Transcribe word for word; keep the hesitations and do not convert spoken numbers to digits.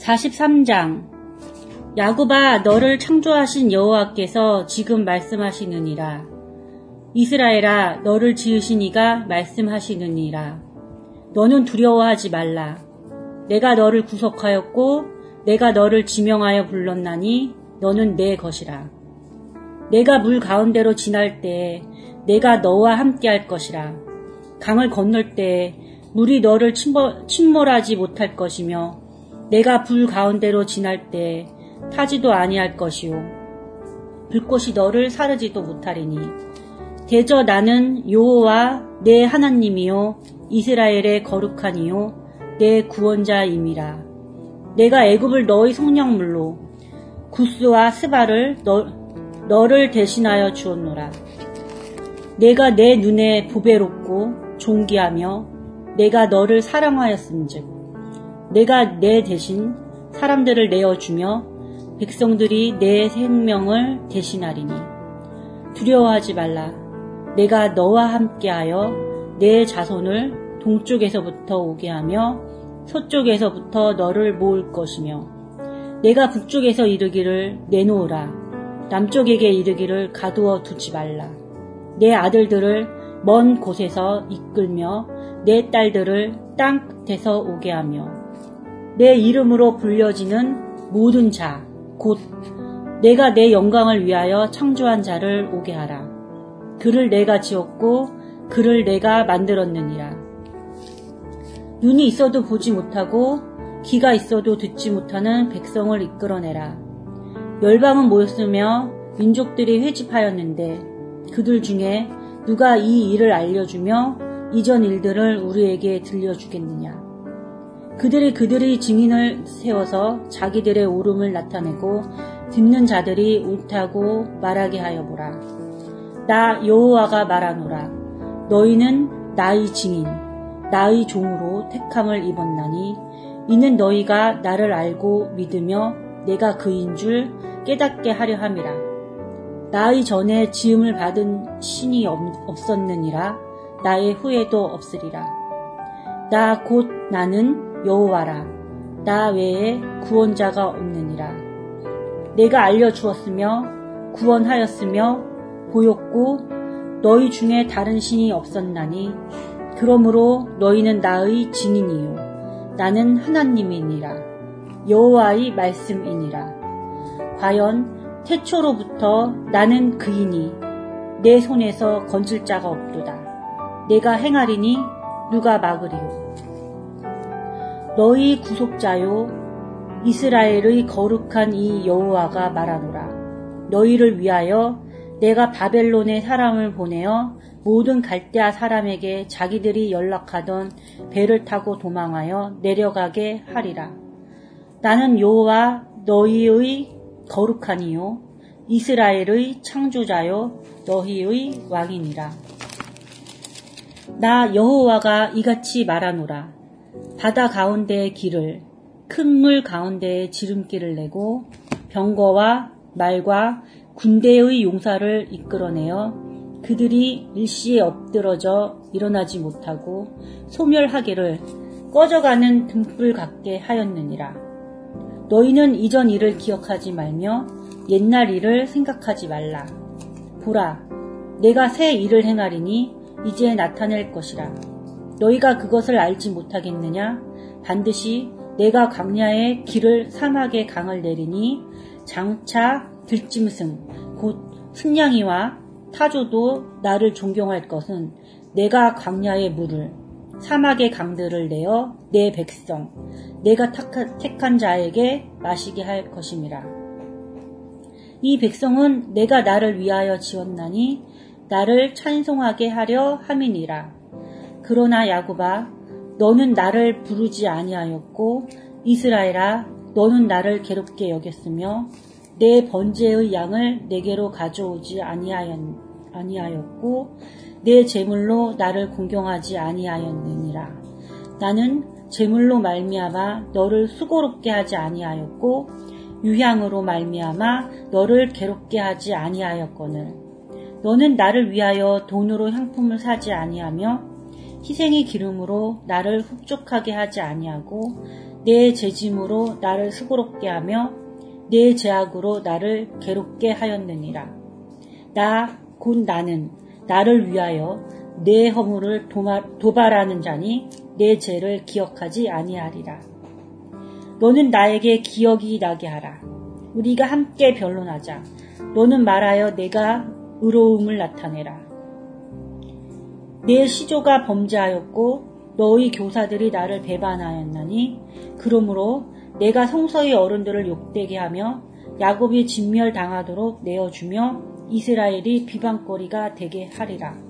사십삼 장. 야곱아, 너를 창조하신 여호와께서 지금 말씀하시느니라. 이스라엘아, 너를 지으신 이가 말씀하시느니라. 너는 두려워하지 말라. 내가 너를 구속하였고 내가 너를 지명하여 불렀나니 너는 내 것이라. 내가 물 가운데로 지날 때에 내가 너와 함께할 것이라. 강을 건널 때에 물이 너를 침몰, 침몰하지 못할 것이며 내가 불 가운데로 지날 때에 타지도 아니할 것이요 불꽃이 너를 사르지도 못하리니 대저 나는 여호와 내 하나님이요 이스라엘의 거룩한 이요 내 구원자임이라. 내가 애굽을 너의 성령물로 구스와 스바를 너, 너를 대신하여 주었노라. 내가 내 눈에 보배롭고 존귀하며 내가 너를 사랑하였음즉 내가 내 대신 사람들을 내어주며 백성들이 내 생명을 대신하리니 두려워하지 말라. 내가 너와 함께하여 내 자손을 동쪽에서부터 오게 하며 서쪽에서부터 너를 모을 것이며 내가 북쪽에서 이르기를 내놓으라. 남쪽에게 이르기를 가두어 두지 말라. 내 아들들을 먼 곳에서 이끌며 내 딸들을 땅 끝에서 오게 하며 내 이름으로 불려지는 모든 자, 곧 내가 내 영광을 위하여 창조한 자를 오게 하라. 그를 내가 지었고 그를 내가 만들었느니라. 눈이 있어도 보지 못하고 귀가 있어도 듣지 못하는 백성을 이끌어내라. 열방은 모였으며 민족들이 회집하였는데 그들 중에 누가 이 일을 알려주며 이전 일들을 우리에게 들려주겠느냐. 그들이 그들이 증인을 세워서 자기들의 옳음을 나타내고 듣는 자들이 옳다고 말하게 하여 보라. 나 여호와가 말하노라. 너희는 나의 증인, 나의 종으로 택함을 입었나니 이는 너희가 나를 알고 믿으며 내가 그인 줄 깨닫게 하려 함이라. 나의 전에 지음을 받은 신이 없었느니라. 나의 후에도 없으리라. 나 곧 나는 여호와라. 나 외에 구원자가 없느니라. 내가 알려주었으며 구원하였으며 보였고 너희 중에 다른 신이 없었나니 그러므로 너희는 나의 증인이요 나는 하나님이니라. 여호와의 말씀이니라. 과연 태초로부터 나는 그이니 내 손에서 건질 자가 없도다. 내가 행하리니 누가 막으리요. 너희 구속자요 이스라엘의 거룩한 이 여호와가 말하노라. 너희를 위하여 내가 바벨론에 사람을 보내어 모든 갈대아 사람에게 자기들이 연락하던 배를 타고 도망하여 내려가게 하리라. 나는 여호와 너희의 거룩한 이요 이스라엘의 창조자요 너희의 왕이니라. 나 여호와가 이같이 말하노라. 바다 가운데의 길을 큰 물 가운데에 지름길을 내고 병거와 말과 군대의 용사를 이끌어내어 그들이 일시에 엎드러져 일어나지 못하고 소멸하기를 꺼져가는 등불 같게 하였느니라. 너희는 이전 일을 기억하지 말며 옛날 일을 생각하지 말라. 보라, 내가 새 일을 행하리니 이제 나타낼 것이라. 너희가 그것을 알지 못하겠느냐? 반드시 내가 광야에 길을 사막에 강을 내리니 장차 들짐승 곧 승냥이와 타조도 나를 존경할 것은 내가 광야의 물을 사막의 강들을 내어 내 백성 내가 택한 자에게 마시게 할 것임이라. 이 백성은 내가 나를 위하여 지었나니 나를 찬송하게 하려 함이니라. 그러나 야곱아, 너는 나를 부르지 아니하였고 이스라엘아, 너는 나를 괴롭게 여겼으며 내 번제의 양을 내게로 가져오지 아니하였고 내 제물로 나를 공경하지 아니하였느니라. 나는 제물로 말미암아 너를 수고롭게 하지 아니하였고 유향으로 말미암아 너를 괴롭게 하지 아니하였거늘 너는 나를 위하여 돈으로 향품을 사지 아니하며 희생의 기름으로 나를 흡족하게 하지 아니하고 내 죄짐으로 나를 수고롭게 하며 내 죄악으로 나를 괴롭게 하였느니라. 나 곧 나는 나를 위하여 내 허물을 도발하는 자니 내 죄를 기억하지 아니하리라. 너는 나에게 기억이 나게 하라. 우리가 함께 변론하자. 너는 말하여 내가 의로움을 나타내라. 내 시조가 범죄하였고 너희 교사들이 나를 배반하였나니 그러므로 내가 성서의 어른들을 욕되게 하며 야곱이 진멸당하도록 내어주며 이스라엘이 비방거리가 되게 하리라.